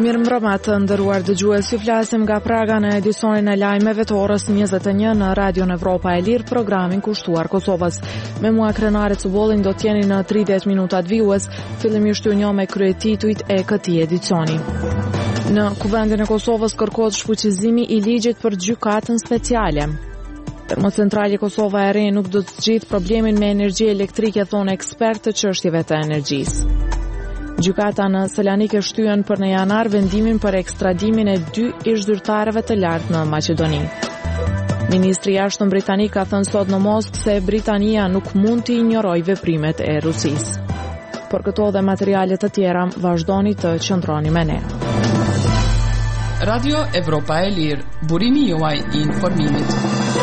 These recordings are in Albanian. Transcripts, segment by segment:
Mirëmbrëma të nderuar dëgjues, ju flasim nga Praga në edicionin e lajmeve të orës 21 në Radio Evropa e Lirë, programin kushtuar Kosovës. Me mua Krenare Cubollin do t'jeni në 30 minutat vijues, fillimisht ju njoh me kryetituit e këtij edicioni. Në Kuvendin e Kosovës kërkohet shfuqizimi i ligjit për gjykatën speciale. Termocentrali Kosova e Re nuk do të zgjidhë problemin me energji elektrike, thonë ekspertë të çështjeve të energjisë. Gjykata në Selanik e shtyen për në janar vendimin për ekstradimin e 2 ish-zyrtarëve të lartë në Maqedoni. Ministri i Jashtëm britanik ka thënë sot në Moskë se Britania nuk mund të injorojë veprimet e Rusisë. Por këto dhe materiale të tjera vazhdoni të qëndroni me ne. Radio Evropa e Lirë, burimi juaj i informimit.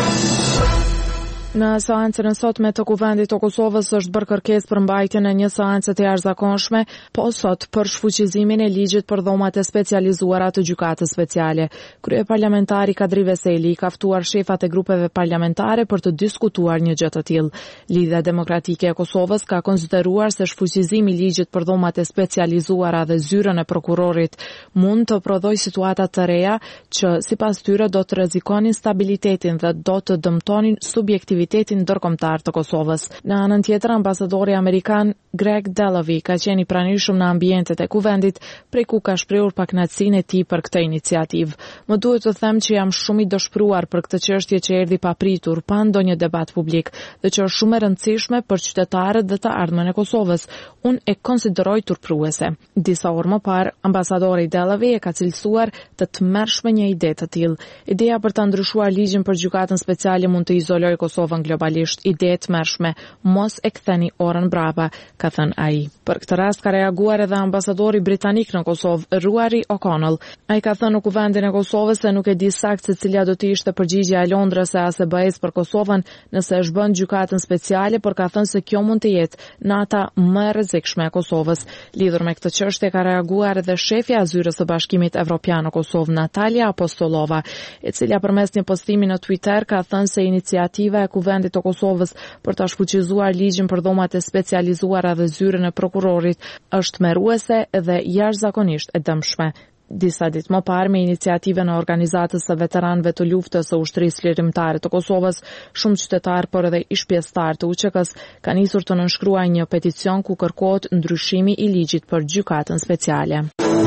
Në seancën e sotme të Kuvendit të Kosovës është bërë kërkesë për mbajtjen e një seance të jashtëzakonshme, po sot për shfuqizimin e ligjit për dhomat e specializuara të gjykatës speciale. Kryeparlamentari Kadri Veseli ka ftuar shefat e grupeve parlamentare për të diskutuar një gjë të tillë. Lidhja Demokratike e Kosovës ka konsideruar se shfuqizimi i ligjit për dhomat e specializuara dhe zyrën e prokurorit mund të prodhojë situata të reja që sipas tyre do të rrezikonin stabilitetin dhe do të dëmtonin subjektivitetin ndërkombëtar të Kosovës. Në anën tjetër, ambasadori amerikan Greg Delavy ka qenë i pranishëm në ambientet e Kuvendit, prej ku ka shprehur pakënaqësinë e tij për këtë iniciativë. Më duhet të them që jam shumë i dëshpëruar për këtë çështje që erdhi papritur, pa ndonjë debat publik, dhe që është shumë e rëndësishme për qytetarët dhe të ardhmen e Kosovës. Unë e konsideroj turpruese. Disa orë më parë, ambasadori Delavy e ka cilësuar të tmerrshme një ide të tillë. Ideja për ta ndryshuar ligjin për gjykatën speciale mund të izolojë Kosovën globalisht, ide të mërshme, mos e ktheni orën brapa, ka thënë ai. Për këtë rast ka reaguar edhe ambasadori britanik në Kosovë, Ruari O'Connell. Ai ka thënë në Kuvendin e Kosovës se nuk e di saktë se cila do të ishte përgjigjja e Londrës e ASB-s për Kosovën nëse është bën gjykatën speciale, por ka thënë se kjo mund të jetë nata më e rrezikshme e Kosovës. Lidhur me këtë çështje ka reaguar edhe shefja e zyrës së Bashkimit Evropian në Kosovë, Natalia Apostolova, e cila përmes një postimi në Twitter ka thënë se iniciativa e Kuvendit të Kosovës për ta shfuqizuar ligjin për dhomat e specializuara dhe zyrën e prokurorit është tmerruese dhe jashtëzakonisht e dëmshme. Disa ditë më parë, me iniciativën e organizatës së veteranëve të luftës së ushtrisë lirimtare të Kosovës, shumë qytetarë por edhe ish-pjesëtarë të UÇK-s kanë nisur të nënshkruajnë një peticion ku kërkohet ndryshimi i ligjit për gjykatën speciale.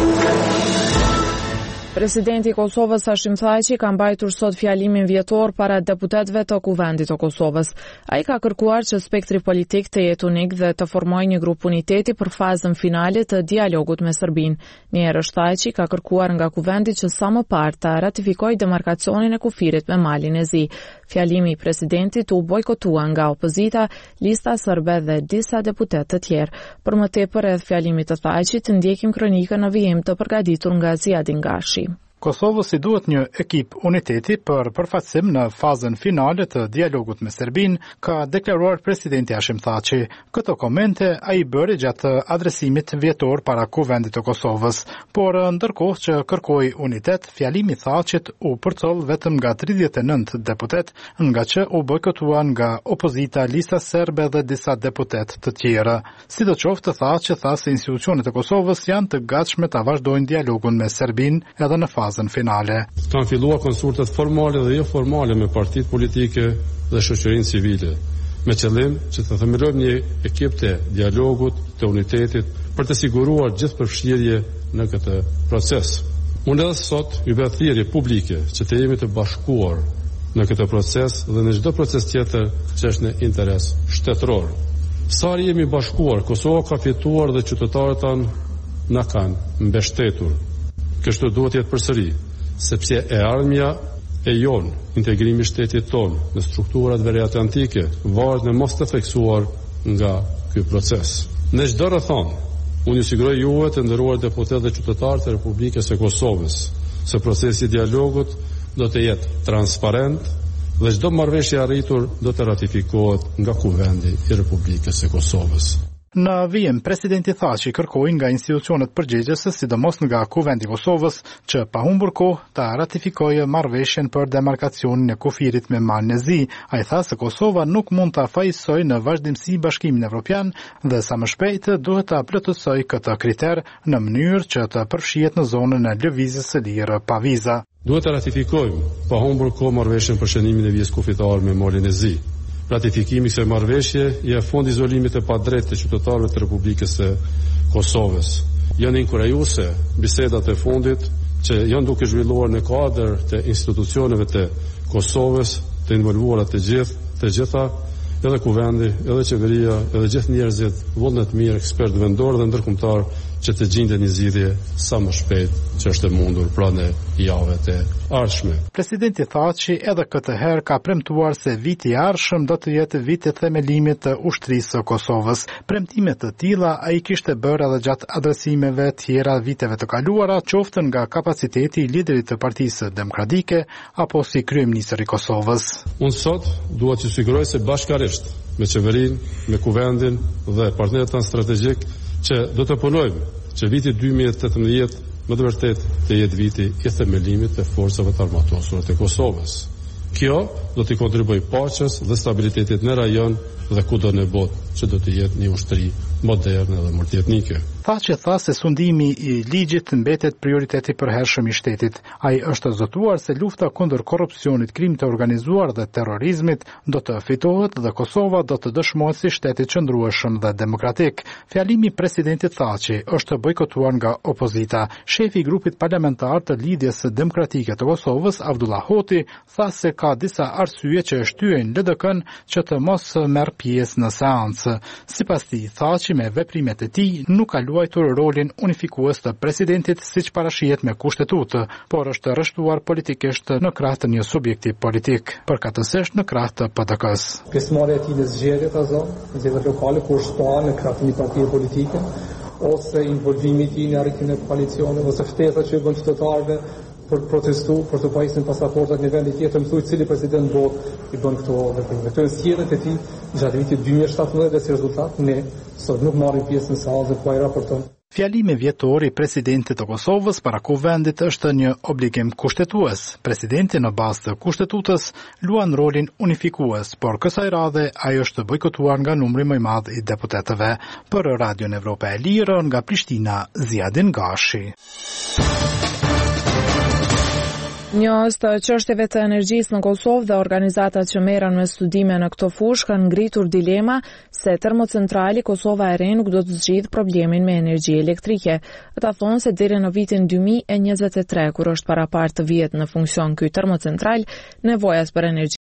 Presidenti i Kosovës Hashim Thaçi ka mbajtur sot fjalimin vjetor para deputetëve të Kuvendit të Kosovës. Ai ka kërkuar që spektri politik të jetë unik dhe të formojë një grup uniteti për fazën finale të dialogut me Serbinë. Një herë Thaçi ka kërkuar nga Kuvendi që sa më parë të ratifikojë demarkacionin e kufirit me Malin e Zi. Fjalimi i presidentit u bojkotua nga opozita, lista serbe dhe disa deputetë të tjerë. Për më tepër rreth fjalimit të Thaçit, ndjekim kronikën në vijim të përgatitur nga Ziadin Gashi. Kosovës i duhet një ekip uniteti për përfaqësim në fazën finale të dialogut me Serbinë, ka deklaruar presidenti Hashim Thaçi. Këto komente ai bëri gjatë adresimit vjetor para Kuvendit të Kosovës, por ndërkohë që kërkoi unitet, fjalimi i Thaçit u përcoll vetëm nga 39 deputet, nga që u bojkotuan nga opozita, lista serbe dhe disa deputet të tjerë. Sidoqoftë, Thaçi tha se institucionet e Kosovës janë të gatshme ta vazhdojnë dialogun me Serbinë edhe në fazën finale. Kanë filluar konsultat formale dhe jo formale me partitë politike dhe shoqërinë civile, me qëllim që të themelojmë një ekip të dialogut, të unitetit, për të siguruar gjithë përfshirje në këtë proces. Unë edhe sot ju bëj thirrje publike që të jemi të bashkuar në këtë proces dhe në çdo proces tjetër që është në interes shtetëror. Sa jemi bashkuar, Kosova ka fituar dhe qytetarët tanë na kanë mbështetur. Kështu duhet jetë përsëri, sepse e ardhmja e jonë, integrimi i shtetit tonë në strukturat veriatlantike, varet në mos të theksuar nga ky proces. Në çdo rrethon, unë ju siguroj juve të nderuar deputetë dhe qytetarë të Republikës së Kosovës, se procesi i dialogut do të jetë transparent dhe çdo marrëveshje arritur do të ratifikohet nga Kuvendi i Republikës së Kosovës. Në vijim, presidenti tha që kërkoi nga institucionet përgjegjëse, sidomos nga Kuvendi i Kosovës, që pa humbur kohë ta ratifikojë marrëveshjen për demarkacionin e kufirit me Malin e Zi. Ai tha se Kosova nuk mund ta fajsojë në vazhdimsi Bashkimin Evropian dhe sa më shpejt duhet ta plotësojë këtë kriter në mënyrë që të përfshihet në zonën e lëvizjes së lirë pa viza. Duhet të ratifikojmë pa humbur kohë marrëveshjen për shënimin e vizës kufitare me Malin e Zi. Ratifikimi kësaj marrëveshje je fond izolimit të padrejtë të qytetarëve të Republikës së Kosovës. Janë inkurajuese bisedat e fundit që janë duke zhvilluar në kuadër të institucioneve të Kosovës, të involvuara të gjitha, edhe kuvendi, edhe qeveria, edhe gjithë njerëzit, vullnet mirë, ekspertë vendor dhe ndërkombëtar që të gjenden një zgjidhje sa më shpejt që është e mundur pranë javëve të ardhshme. Presidenti tha që edhe këtë herë ka premtuar se viti i ardhshëm do të jetë viti i themelimit të ushtrisë së Kosovës. Premtime të tilla ai kishte bërë edhe gjatë adresimeve tjera viteve të kaluara, qoftë nga kapaciteti i liderit të Partisë Demokratike apo si kryeministri i Kosovës. Unë sot dua të siguroj se bashkërisht me qeverinë, me kuvendin dhe partnerët tanë strategjik që do të punojmë që viti 2018 më të vërtet të jetë viti i themelimit të forcave të armatosura të Kosovës. Kjo do të kontribuojë paqes dhe stabilitetit në rajon dhe kudo në botë që do të jetë një ushtri moderne dhe multietnike. Tha se sundimi i ligjit mbetet prioriteti i përhershëm i shtetit. Ai është zotuar se lufta kundër korrupsionit, krimit të organizuar dhe terrorizmit do të fitohet dhe Kosova do të dëshmohet si shtet i qëndrueshëm dhe demokratik. Fjalimi i presidentit Thaçi është bojkotuar nga opozita. Shefi i grupit parlamentar të Lidhjes Demokratike të Kosovës, Abdullah Hoti, tha se ka disa arsye që shtyjnë LDK-n që të mos merr pjesë në seancë. Sipas tij, Thaçi me veprimet e tij nuk ka luajtur rolin unifikues të presidentit siç parashihet me kushtetutë, por është rreshtuar politikisht në krah të një subjekti politik, përkatësisht në krah të PDK-s. Pjesëmarrja e tij në zgjedhjet zgjedhjet lokale kur shtohen në krah të një partie politike, ose involvimi i tij në arritjen e koalicionit, ose ftesa që bën qytetarëve për protestu, për të pajisur pasaportat në vende tjetër, më thuaj cili president do i bën këto veprime. Këto janë zgjedhjet e tij gjatë vitit 2017 dhe si rezultat ne sot nuk marrim pjesë në seancën ku ai raporton. Fjalimi vjetor i presidentit të Kosovës para kuvendit është një obligim kushtetues. Presidenti në bazë të kushtetutës luan rolin unifikues, por kësaj radhe ai është bojkotuar nga numri më i madh i deputetëve. Për Radion Evropa e Lirë nga Prishtina, Ziadin Gashi. Njës të çështjeve të energjisë në Kosovë dhe organizatat që merren me studime në këtë fushë kanë ngritur dilema se termocentrali Kosova e Re nuk do të zgjidhë problemin me energji elektrike. Ata thonë se deri në vitin 2023, kur është parapartë të vihet në funksion ky termocentral, nevojës për energji